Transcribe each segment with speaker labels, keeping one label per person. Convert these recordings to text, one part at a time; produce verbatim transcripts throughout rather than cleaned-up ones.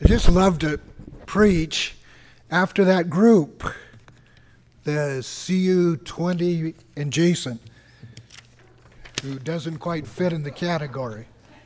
Speaker 1: I just love to preach after that group, the C U twenty and Jason, who doesn't quite fit in the category.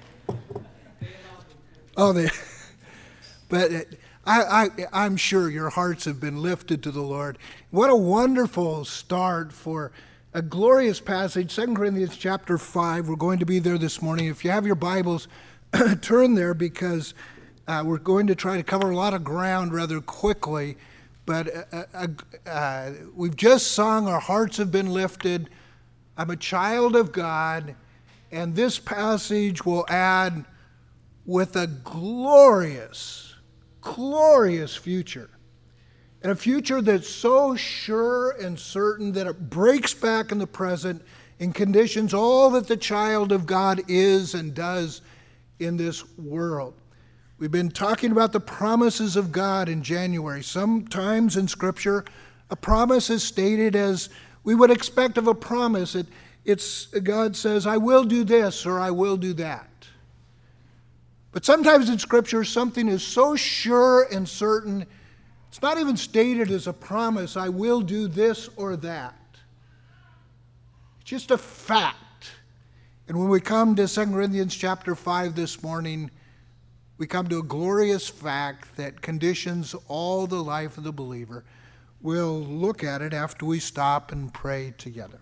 Speaker 1: Oh, they, but I, I, I'm sure your hearts have been lifted to the Lord. What a wonderful start for a glorious passage, Second Corinthians chapter five. We're going to be there this morning. If you have your Bibles, turn there because uh, we're going to try to cover a lot of ground rather quickly. But uh, uh, uh, we've just sung, our hearts have been lifted. I'm a child of God, and this passage will add with a glorious, glorious future. And a future that's so sure and certain that it breaks back in the present and conditions all that the child of God is and does in this world. We've been talking about the promises of God in January. Sometimes in Scripture, a promise is stated as we would expect of a promise. It, it's God says, I will do this or I will do that. But sometimes in Scripture, something is so sure and certain, it's not even stated as a promise, I will do this or that. It's just a fact. And when we come to Second Corinthians chapter five this morning, we come to a glorious fact that conditions all the life of the believer. We'll look at it after we stop and pray together.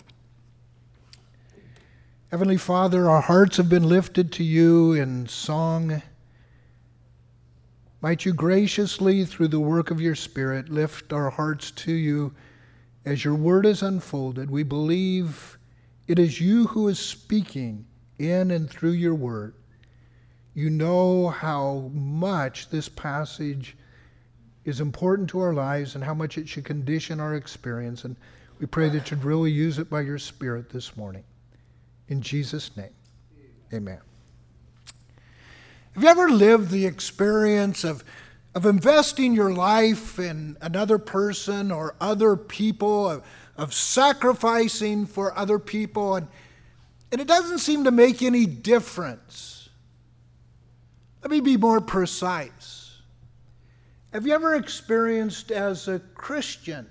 Speaker 1: Heavenly Father, our hearts have been lifted to you in song. Might you graciously, through the work of your Spirit, lift our hearts to you as your word is unfolded. We believe it is you who is speaking in and through your word. You know how much this passage is important to our lives and how much it should condition our experience. And we pray that you'd really use it by your Spirit this morning. In Jesus' name, amen. Have you ever lived the experience of, of investing your life in another person or other people, of, of sacrificing for other people, and, and it doesn't seem to make any difference? Let me be more precise. Have you ever experienced as a Christian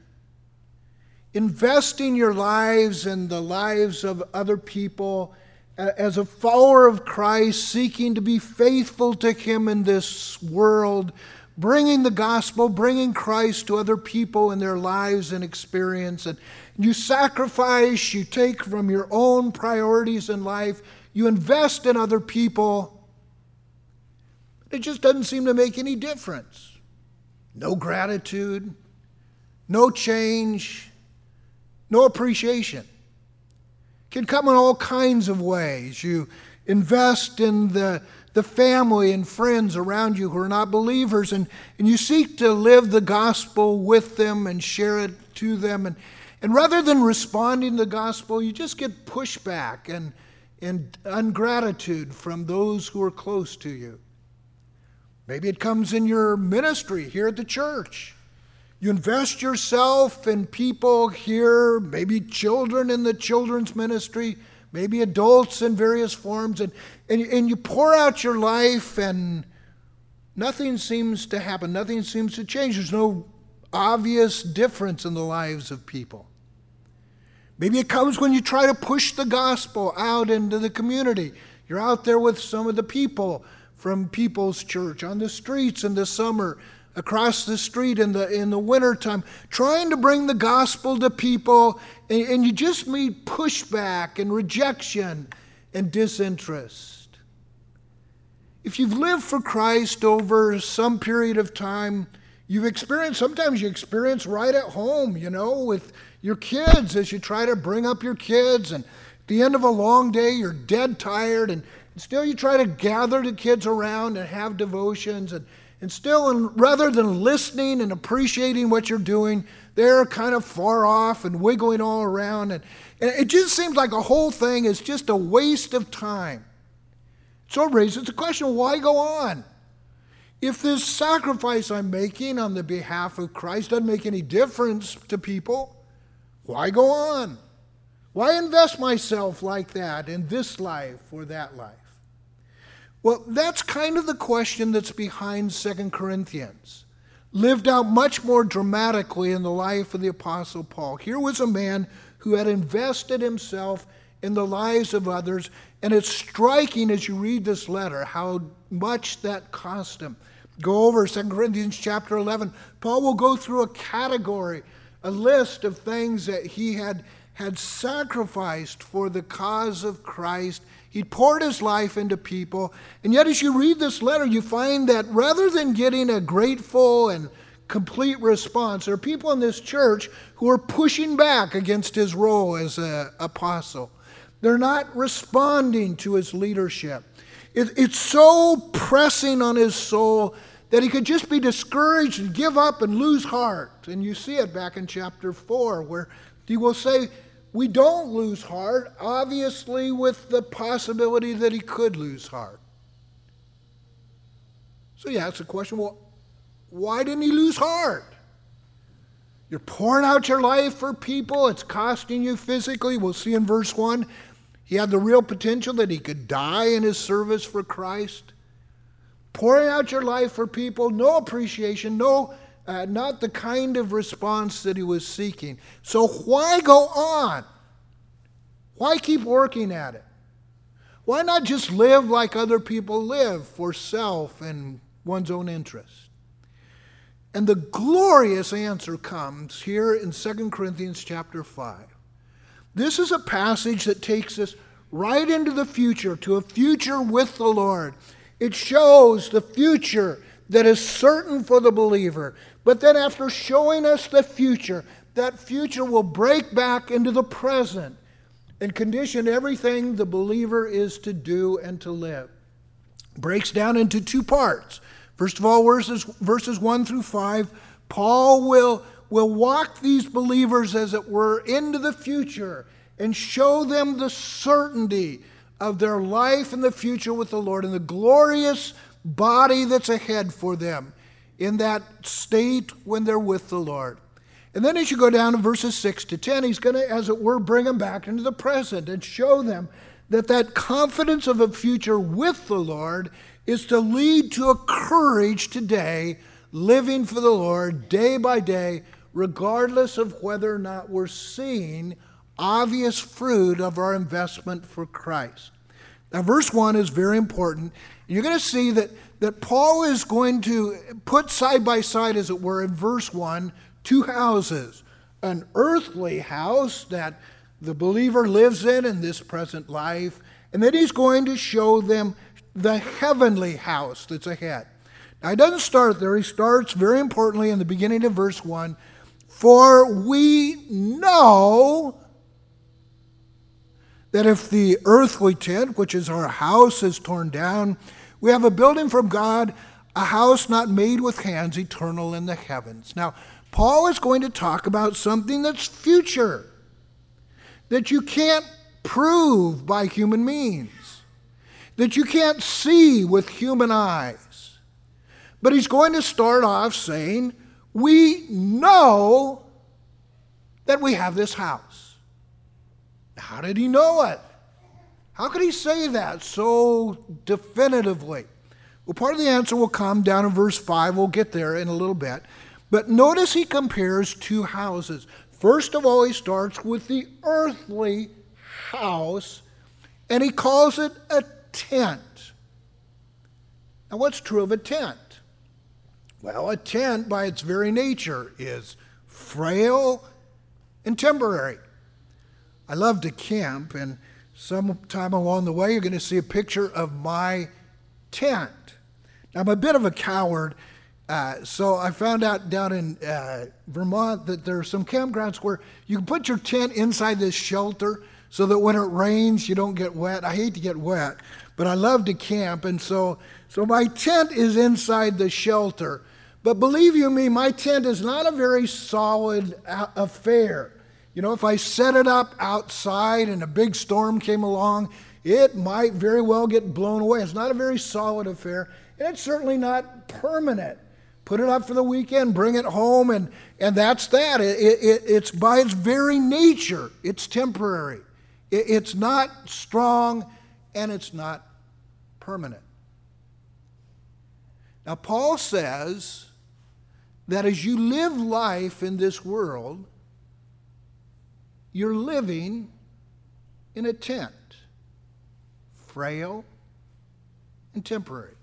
Speaker 1: investing your lives and the lives of other people as a follower of Christ, seeking to be faithful to Him in this world, bringing the gospel, bringing Christ to other people in their lives and experience, and you sacrifice, you take from your own priorities in life, you invest in other people. It just doesn't seem to make any difference. No gratitude, no change, no appreciation. It can come in all kinds of ways. You invest in the, the family and friends around you who are not believers, and, and you seek to live the gospel with them and share it to them. And, and rather than responding to the gospel, you just get pushback and, and ungratitude from those who are close to you. Maybe it comes in your ministry here at the church. You invest yourself in people here, maybe children in the children's ministry, maybe adults in various forms, and, and, and you pour out your life and nothing seems to happen, nothing seems to change. There's no obvious difference in the lives of people. Maybe it comes when you try to push the gospel out into the community. You're out there with some of the people from People's Church on the streets in the summer, across the street in the in the wintertime, trying to bring the gospel to people, and, and you just meet pushback and rejection and disinterest. If you've lived for Christ over some period of time, you've experienced, sometimes you experience right at home, you know, with your kids as you try to bring up your kids, and at the end of a long day, you're dead tired, and still you try to gather the kids around and have devotions, and, and still, and rather than listening and appreciating what you're doing, they're kind of far off and wiggling all around. And, and it just seems like the whole thing is just a waste of time. So it raises the question, why go on? If this sacrifice I'm making on the behalf of Christ doesn't make any difference to people, why go on? Why invest myself like that in this life or that life? Well, that's kind of the question that's behind Second Corinthians, lived out much more dramatically in the life of the Apostle Paul. Here was a man who had invested himself in the lives of others, and it's striking as you read this letter how much that cost him. Go over Second Corinthians chapter eleven. Paul will go through a category, a list of things that he had, had sacrificed for the cause of Christ. He poured his life into people. And yet as you read this letter, you find that rather than getting a grateful and complete response, there are people in this church who are pushing back against his role as an apostle. They're not responding to his leadership. It, it's so pressing on his soul that he could just be discouraged and give up and lose heart. And you see it back in chapter four where he will say, we don't lose heart, obviously with the possibility that he could lose heart. So you ask the question, well, why didn't he lose heart? You're pouring out your life for people. It's costing you physically. We'll see in verse one, he had the real potential that he could die in his service for Christ. Pouring out your life for people, no appreciation, no, uh, not the kind of response that he was seeking. So why go on? Why keep working at it? Why not just live like other people live for self and one's own interest? And the glorious answer comes here in Second Corinthians chapter five. This is a passage that takes us right into the future, to a future with the Lord. It shows the future that is certain for the believer. But then after showing us the future, that future will break back into the present and condition everything the believer is to do and to live. Breaks down into two parts. First of all, verses, verses one through five, Paul will, will walk these believers, as it were, into the future and show them the certainty of their life in the future with the Lord and the glorious body that's ahead for them in that state when they're with the Lord. And then as you go down to verses six to ten, he's going to, as it were, bring them back into the present and show them that that confidence of a future with the Lord is to lead to a courage today, living for the Lord day by day, regardless of whether or not we're seeing obvious fruit of our investment for Christ. Now, verse one is very important. You're going to see that, that Paul is going to put side by side, as it were, in verse one, two houses. An earthly house that the believer lives in in this present life, and then he's going to show them the heavenly house that's ahead. Now, he doesn't start there. He starts very importantly in the beginning of verse one. For we know that if the earthly tent, which is our house, is torn down, we have a building from God, a house not made with hands, eternal in the heavens. Now, Paul is going to talk about something that's future, that you can't prove by human means, that you can't see with human eyes. But he's going to start off saying, we know that we have this house. How did he know it? How could he say that so definitively? Well, part of the answer will come down in verse five. We'll get there in a little bit. But notice he compares two houses. First of all, he starts with the earthly house, and he calls it a tent. Now, what's true of a tent? Well, a tent, by its very nature, is frail and temporary. I love to camp, and sometime along the way, you're going to see a picture of my tent. Now, I'm a bit of a coward, uh, so I found out down in uh, Vermont that there are some campgrounds where you can put your tent inside this shelter so that when it rains, you don't get wet. I hate to get wet, but I love to camp, and so, so my tent is inside the shelter. But believe you me, my tent is not a very solid affair. You know, if I set it up outside and a big storm came along, it might very well get blown away. It's not a very solid affair, and it's certainly not permanent. Put it up for the weekend, bring it home, and, and that's that. It, it, it's by its very nature, it's temporary. It, it's not strong, and it's not permanent. Now, Paul says that as you live life in this world, you're living in a tent, frail and temporary.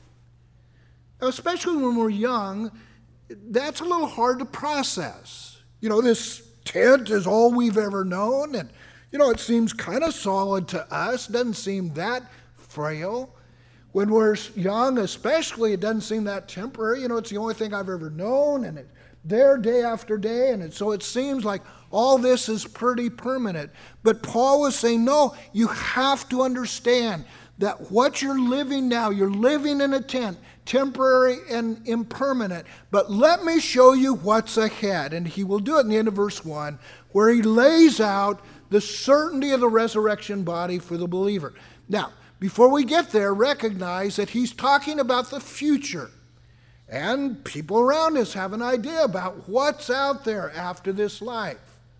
Speaker 1: Now, especially when we're young, that's a little hard to process. You know, this tent is all we've ever known, and, you know, it seems kind of solid to us, doesn't seem that frail. When we're young, especially, it doesn't seem that temporary. You know, it's the only thing I've ever known, and it's there day after day, and it, so it seems like all this is pretty permanent. But Paul was saying, no, you have to understand that what you're living now, you're living in a tent, temporary and impermanent. But let me show you what's ahead. And he will do it in the end of verse one, where he lays out the certainty of the resurrection body for the believer. Now, before we get there, recognize that he's talking about the future. And people around us have an idea about what's out there after this life.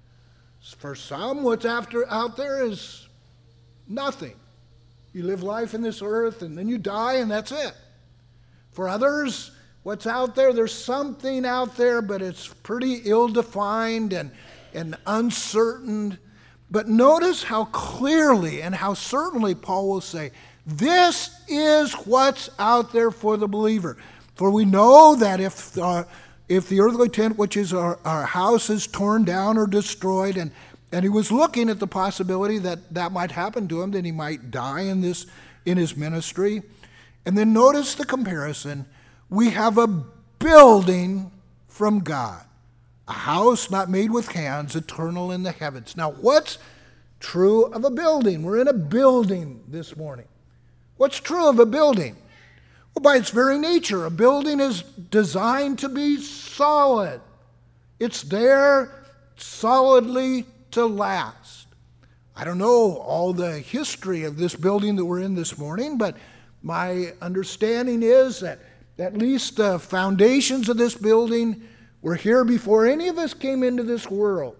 Speaker 1: For some, what's after out there is nothing. You live life in this earth and then you die and that's it. For others, what's out there, there's something out there, but it's pretty ill-defined and, and uncertain. But notice how clearly and how certainly Paul will say, this is what's out there for the believer. For we know that if, uh, if the earthly tent, which is our, our house, is torn down or destroyed, and, and he was looking at the possibility that that might happen to him, that he might die in, this, in his ministry. And then notice the comparison. We have a building from God. A house not made with hands, eternal in the heavens. Now, what's true of a building? We're in a building this morning. What's true of a building? Well, by its very nature, a building is designed to be solid. It's there solidly to last. I don't know all the history of this building that we're in this morning, but my understanding is that at least the foundations of this building were here before any of us came into this world.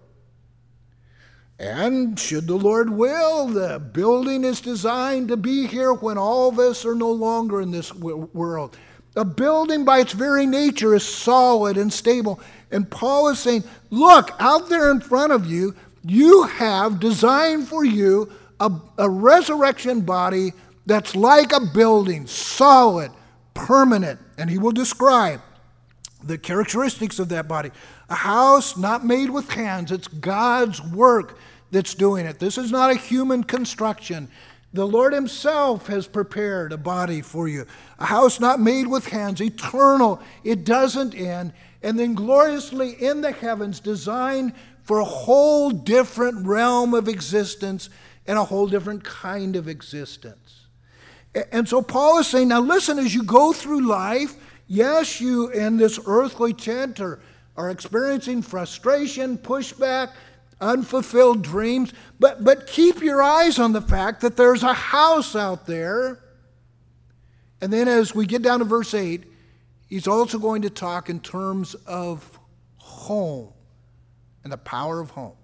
Speaker 1: And should the Lord will, the building is designed to be here when all of us are no longer in this world. A building by its very nature is solid and stable. And Paul is saying, look, out there in front of you, you have designed for you a, a resurrection body that's like a building, solid, permanent. And he will describe the characteristics of that body. A house not made with hands. It's God's work that's doing it. This is not a human construction. The Lord himself has prepared a body for you. A house not made with hands, eternal. It doesn't end. And then gloriously in the heavens, designed for a whole different realm of existence and a whole different kind of existence. And so Paul is saying, now listen, as you go through life, yes, you in this earthly tent are, are experiencing frustration, pushback, unfulfilled dreams, but, but keep your eyes on the fact that there's a house out there. And then as we get down to verse eight, he's also going to talk in terms of home and the power of home.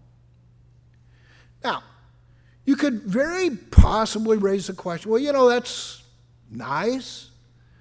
Speaker 1: Now, you could very possibly raise the question, well, you know, that's nice.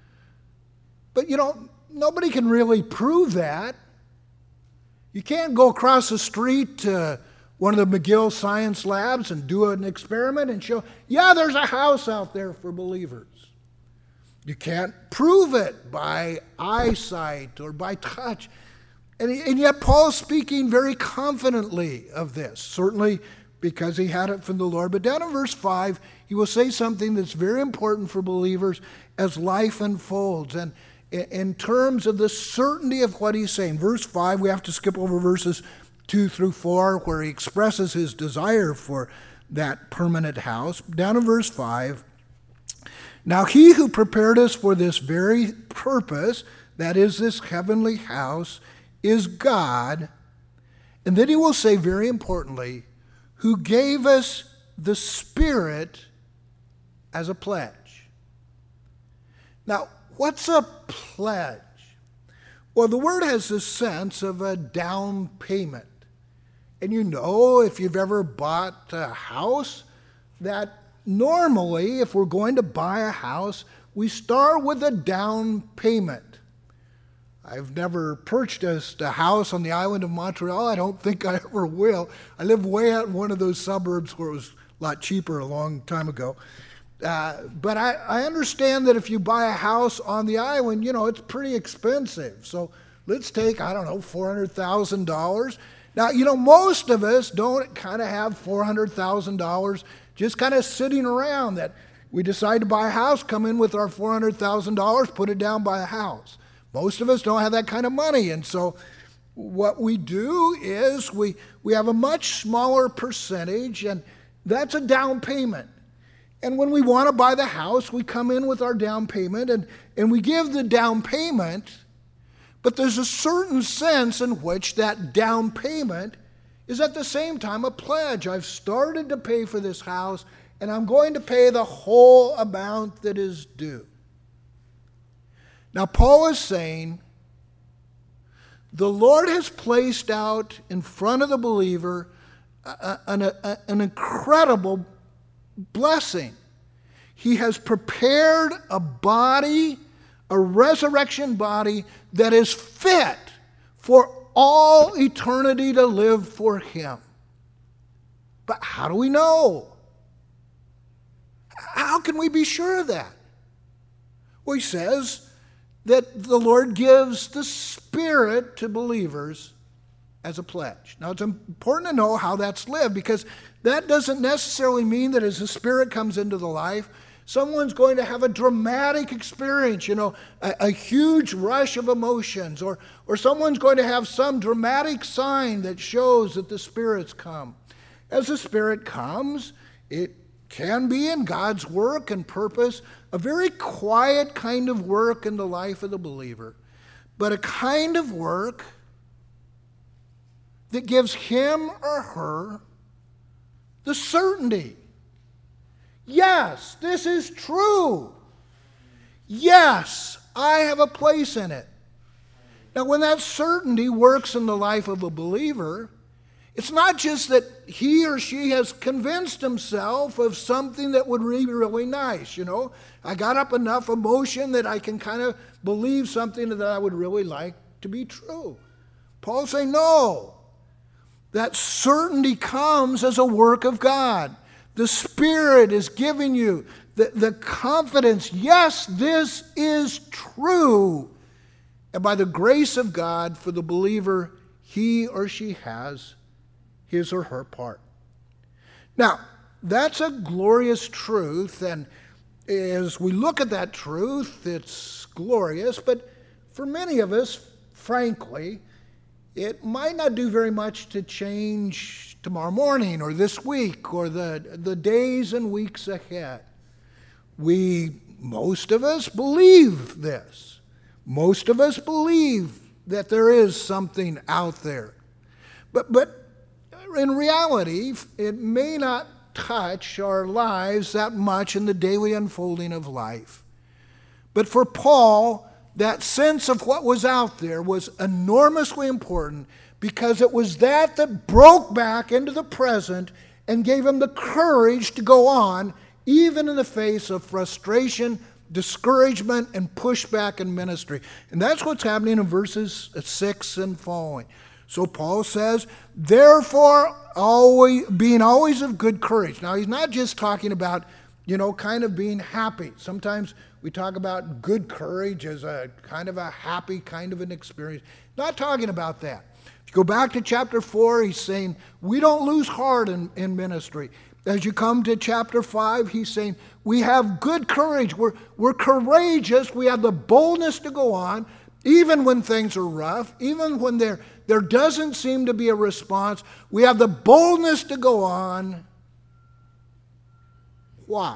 Speaker 1: But, you know, nobody can really prove that. You can't go across the street to one of the McGill science labs and do an experiment and show, yeah, there's a house out there for believers. You can't prove it by eyesight or by touch. And, and yet Paul is speaking very confidently of this, certainly because he had it from the Lord. But down in verse five, he will say something that's very important for believers as life unfolds. And in terms of the certainty of what he's saying. Verse five, we have to skip over verses two through four, where he expresses his desire for that permanent house. Down in verse five, now he who prepared us for this very purpose, that is this heavenly house, is God. And then he will say very importantly, who gave us the Spirit as a pledge. Now, what's a pledge? Well, the word has this sense of a down payment. And you know, if you've ever bought a house, that normally, if we're going to buy a house, we start with a down payment. I've never purchased a house on the island of Montreal. I don't think I ever will. I live way out in one of those suburbs where it was a lot cheaper a long time ago. Uh, but I, I understand that if you buy a house on the island, you know, it's pretty expensive. So let's take, I don't know, four hundred thousand dollars. Now, you know, most of us don't kind of have four hundred thousand dollars just kind of sitting around that we decide to buy a house, come in with our four hundred thousand dollars, put it down, buy a house. Most of us don't have that kind of money. And so what we do is we, we have a much smaller percentage, and that's a down payment. And when we want to buy the house, we come in with our down payment, and, and we give the down payment, but there's a certain sense in which that down payment is at the same time a pledge. I've started to pay for this house, and I'm going to pay the whole amount that is due. Now, Paul is saying the Lord has placed out in front of the believer an, a, an incredible blessing. He has prepared a body, a resurrection body that is fit for all eternity to live for Him. But how do we know? How can we be sure of that? Well, he says that the Lord gives the Spirit to believers as a pledge. Now, it's important to know how that's lived, because that doesn't necessarily mean that as the Spirit comes into the life, someone's going to have a dramatic experience, you know, a, a huge rush of emotions, or, or someone's going to have some dramatic sign that shows that the Spirit's come. As the Spirit comes, it can be in God's work and purpose, a very quiet kind of work in the life of the believer, but a kind of work that gives him or her the certainty. Yes, this is true. Yes, I have a place in it. Now, when that certainty works in the life of a believer, it's not just that he or she has convinced himself of something that would be really nice, you know. I got up enough emotion that I can kind of believe something that I would really like to be true. Paul's saying, no. That certainty comes as a work of God. The Spirit is giving you the, the confidence, yes, this is true. And by the grace of God for the believer, he or she has his or her part. Now, that's a glorious truth, and as we look at that truth, it's glorious, but for many of us, frankly, it might not do very much to change tomorrow morning or this week or the, the days and weeks ahead. We, most of us, believe this. Most of us believe that there is something out there. But, but in reality, it may not touch our lives that much in the daily unfolding of life. But for Paul, that sense of what was out there was enormously important, because it was that that broke back into the present and gave him the courage to go on, even in the face of frustration, discouragement, and pushback in ministry. And that's what's happening in verses six and following. So Paul says, therefore, always being always of good courage. Now, he's not just talking about, you know, kind of being happy. Sometimes we talk about good courage as a kind of a happy kind of an experience. Not talking about that. If you go back to chapter four, he's saying, we don't lose heart in, in ministry. As you come to chapter five, he's saying, we have good courage. We're, we're courageous. We have the boldness to go on, even when things are rough, even when there, there doesn't seem to be a response. We have the boldness to go on. Why?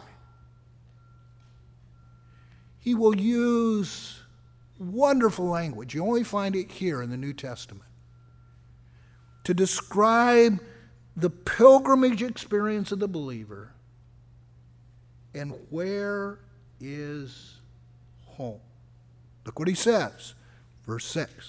Speaker 1: He will use wonderful language. You only find it here in the New Testament to describe the pilgrimage experience of the believer and where is home. Look what he says, verse six.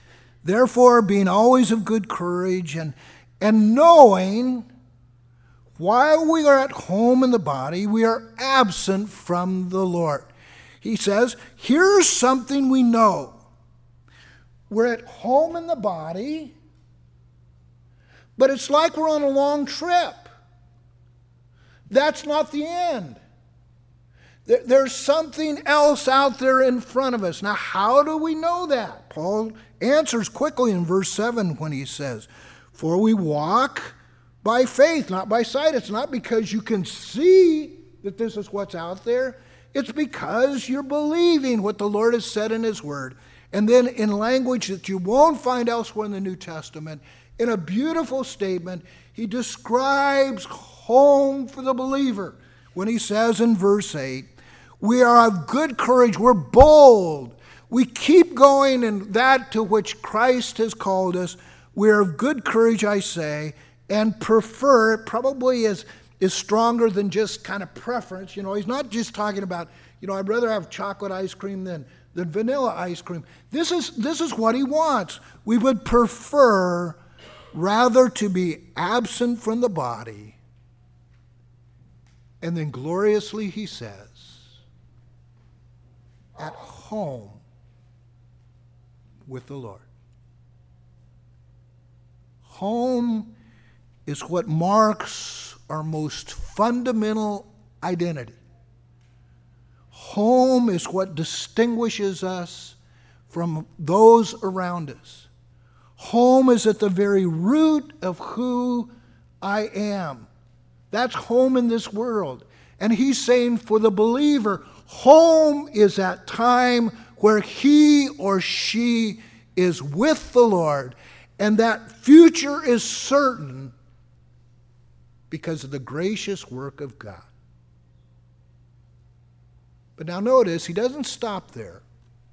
Speaker 1: Therefore, being always of good courage and, and knowing while we are at home in the body, we are absent from the Lord. He says, here's something we know. We're at home in the body, but it's like we're on a long trip. That's not the end. There's something else out there in front of us. Now, how do we know that? Paul answers quickly in verse seven when he says, for we walk by faith, not by sight. It's not because you can see that this is what's out there. It's because you're believing what the Lord has said in his word. And then in language that you won't find elsewhere in the New Testament, in a beautiful statement, he describes home for the believer when he says in verse eight, we are of good courage, we're bold, we keep going in that to which Christ has called us. We are of good courage, I say, and prefer, it probably is, is stronger than just kind of preference. You know, he's not just talking about, you know, I'd rather have chocolate ice cream than, than vanilla ice cream. This is, this is what he wants. We would prefer rather to be absent from the body. And then gloriously he says, at home with the Lord. Home is what marks our most fundamental identity. Home is what distinguishes us from those around us. Home is at the very root of who I am. That's home in this world. And he's saying for the believer, home is that time where he or she is with the Lord. And that future is certain because of the gracious work of God. But now notice, he doesn't stop there.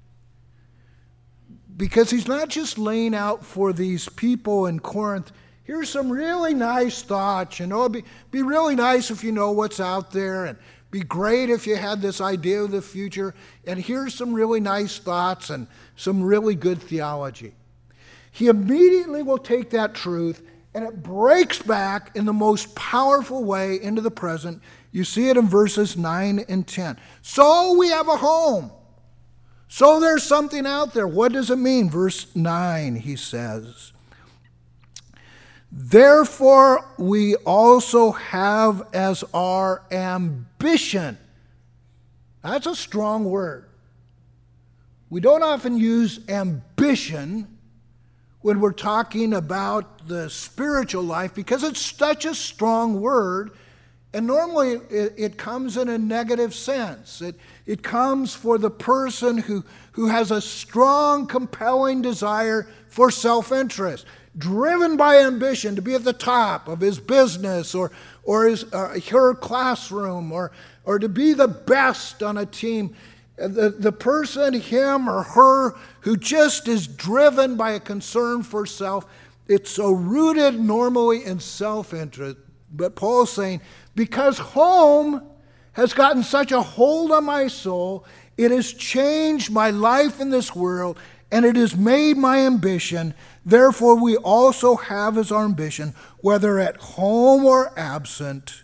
Speaker 1: Because he's not just laying out for these people in Corinth, here's some really nice thoughts. You know, it'd be, be really nice if you know what's out there, and be great if you had this idea of the future. And here's some really nice thoughts and some really good theology. He immediately will take that truth and it breaks back in the most powerful way into the present. You see it in verses nine and ten. So we have a home. So there's something out there. What does it mean? Verse nine, he says, therefore we also have as our ambition. That's a strong word. We don't often use ambition when we're talking about the spiritual life because it's such a strong word. And normally it, it comes in a negative sense. It, it comes for the person who, who has a strong, compelling desire for self-interest, driven by ambition to be at the top of his business or, or his, uh, her classroom or, or to be the best on a team. The, the person, him or her, who just is driven by a concern for self, it's so rooted normally in self-interest. But Paul's saying, because home has gotten such a hold on my soul, it has changed my life in this world, and it has made my ambition. Therefore, we also have as our ambition, whether at home or absent,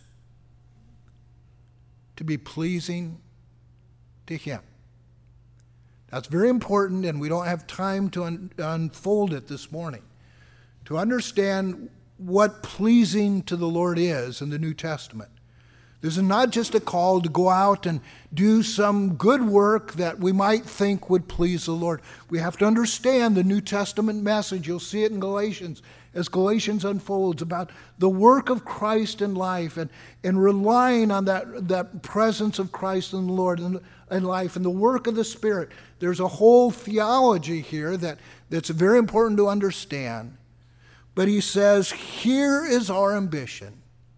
Speaker 1: to be pleasing to him. That's very important, and we don't have time to un- unfold it this morning. To understand what pleasing to the Lord is in the New Testament. This is not just a call to go out and do some good work that we might think would please the Lord. We have to understand the New Testament message. You'll see it in Galatians as Galatians unfolds about the work of Christ in life and, and relying on that, that presence of Christ in the Lord in, in life and the work of the Spirit. There's a whole theology here that, that's very important to understand. But he says, here is our ambition,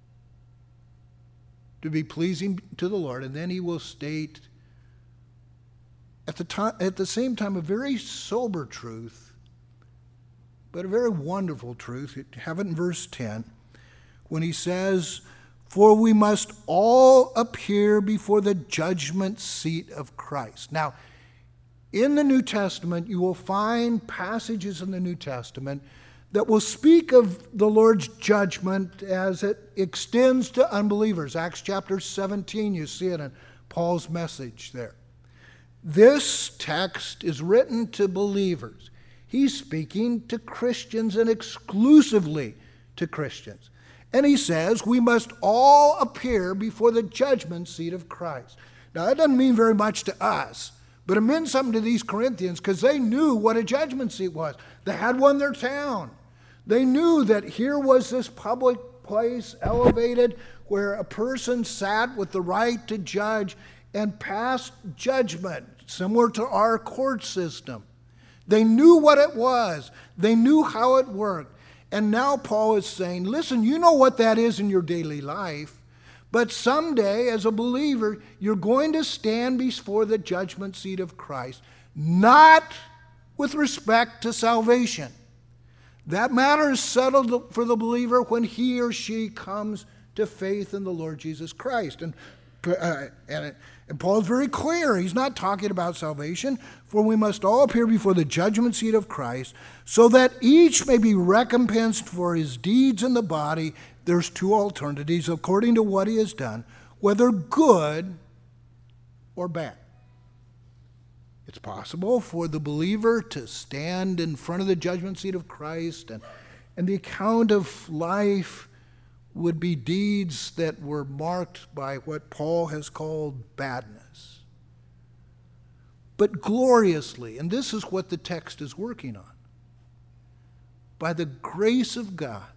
Speaker 1: to be pleasing to the Lord. And then he will state at the time, at the same time, a very sober truth, but a very wonderful truth. Have it in verse ten, when he says, for we must all appear before the judgment seat of Christ. Now, in the New Testament, you will find passages in the New Testament that will speak of the Lord's judgment as it extends to unbelievers. Acts chapter seventeen, you see it in Paul's message there. This text is written to believers. He's speaking to Christians and exclusively to Christians. And he says we must all appear before the judgment seat of Christ. Now, that doesn't mean very much to us, but it meant something to these Corinthians because they knew what a judgment seat was. They had one in their town. They knew that here was this public place elevated where a person sat with the right to judge and pass judgment, similar to our court system. They knew what it was. They knew how it worked. And now Paul is saying, listen, you know what that is in your daily life, but someday as a believer, you're going to stand before the judgment seat of Christ, not with respect to salvation. That matter is settled for the believer when he or she comes to faith in the Lord Jesus Christ. And, uh, and, and Paul is very clear. He's not talking about salvation, for we must all appear before the judgment seat of Christ, so that each may be recompensed for his deeds in the body. There's two alternatives according to what he has done, whether good or bad. It's possible for the believer to stand in front of the judgment seat of Christ, and, and the account of life would be deeds that were marked by what Paul has called badness. But gloriously, and this is what the text is working on, by the grace of God,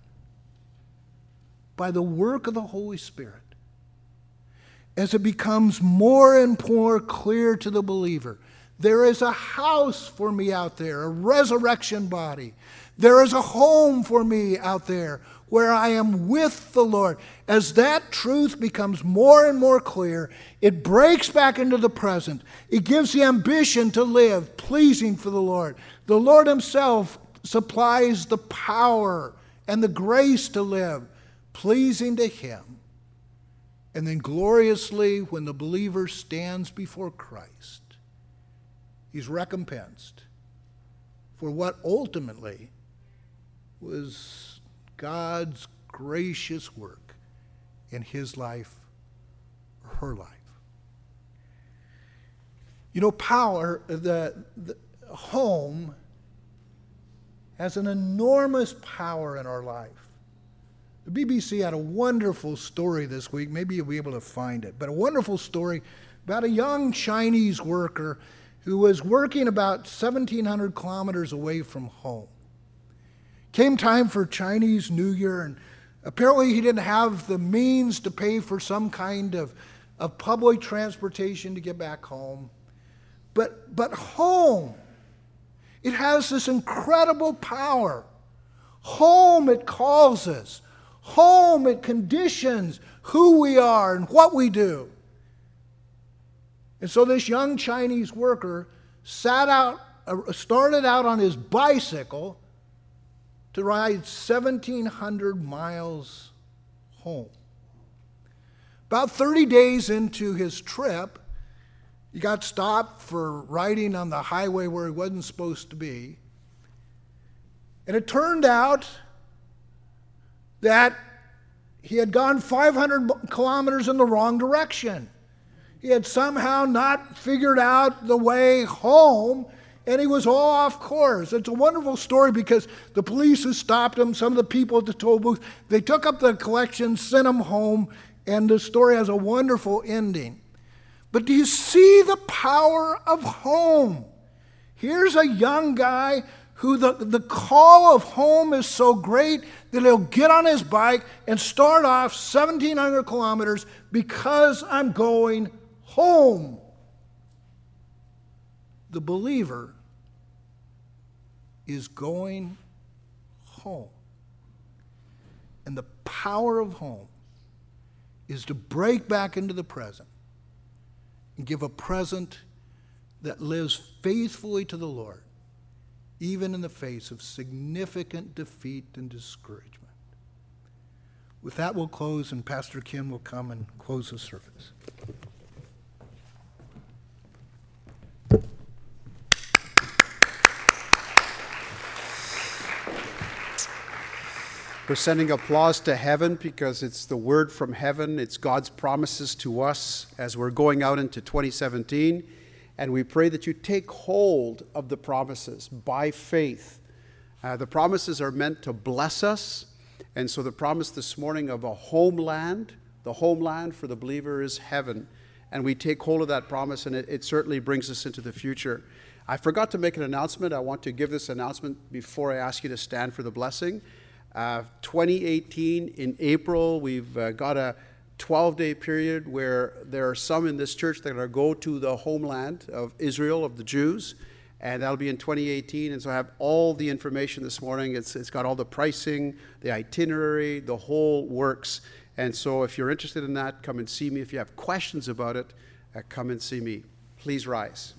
Speaker 1: by the work of the Holy Spirit, as it becomes more and more clear to the believer, there is a house for me out there, a resurrection body. There is a home for me out there where I am with the Lord. As that truth becomes more and more clear, it breaks back into the present. It gives the ambition to live pleasing for the Lord. The Lord himself supplies the power and the grace to live pleasing to him. And then gloriously, when the believer stands before Christ, he's recompensed for what ultimately was God's gracious work in his life or her life. You know, power, the, the home has an enormous power in our life. The B B C had a wonderful story this week. Maybe you'll be able to find it. But a wonderful story about a young Chinese worker who was working about seventeen hundred kilometers away from home. Came time for Chinese New Year, and apparently he didn't have the means to pay for some kind of, of public transportation to get back home. But, but home, it has this incredible power. Home, it calls us. Home, it conditions who we are and what we do. And so this young Chinese worker sat out, uh, started out on his bicycle to ride seventeen hundred miles home. About thirty days into his trip, he got stopped for riding on the highway where he wasn't supposed to be. And it turned out that he had gone five hundred kilometers in the wrong direction. He had somehow not figured out the way home, and he was all off course. It's a wonderful story because the police who stopped him, some of the people at the toll booth, they took up the collection, sent him home, and the story has a wonderful ending. But do you see the power of home? Here's a young guy who the, the call of home is so great that he'll get on his bike and start off seventeen hundred kilometers because I'm going home. The believer is going home. And the power of home is to break back into the present and give a present that lives faithfully to the Lord, even in the face of significant defeat and discouragement. With that, we'll close, and Pastor Kim will come and close the service.
Speaker 2: We're sending applause to heaven because it's the word from heaven. It's God's promises to us as we're going out into twenty seventeen. And we pray that you take hold of the promises by faith. Uh, the promises are meant to bless us. And so the promise this morning of a homeland, the homeland for the believer is heaven. And we take hold of that promise, and it, it certainly brings us into the future. I forgot to make an announcement. I want to give this announcement before I ask you to stand for the blessing. Uh, twenty eighteen, in April, we've uh, got a twelve-day period where there are some in this church that are going to go to the homeland of Israel, of the Jews, and that'll be in twenty eighteen. And so I have all the information this morning. It's It's got all the pricing, the itinerary, the whole works. And so if you're interested in that, come and see me. If you have questions about it, uh, come and see me. Please rise.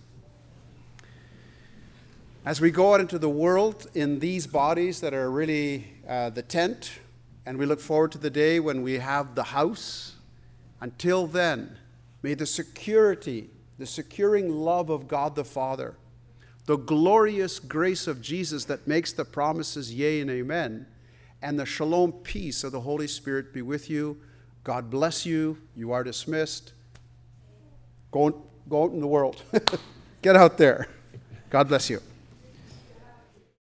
Speaker 2: As we go out into the world in these bodies that are really uh, the tent, and we look forward to the day when we have the house, until then, may the security, the securing love of God the Father, the glorious grace of Jesus that makes the promises yea and amen, and the shalom peace of the Holy Spirit be with you. God bless you. You are dismissed. Go, go out in the world. Get out there. God bless you.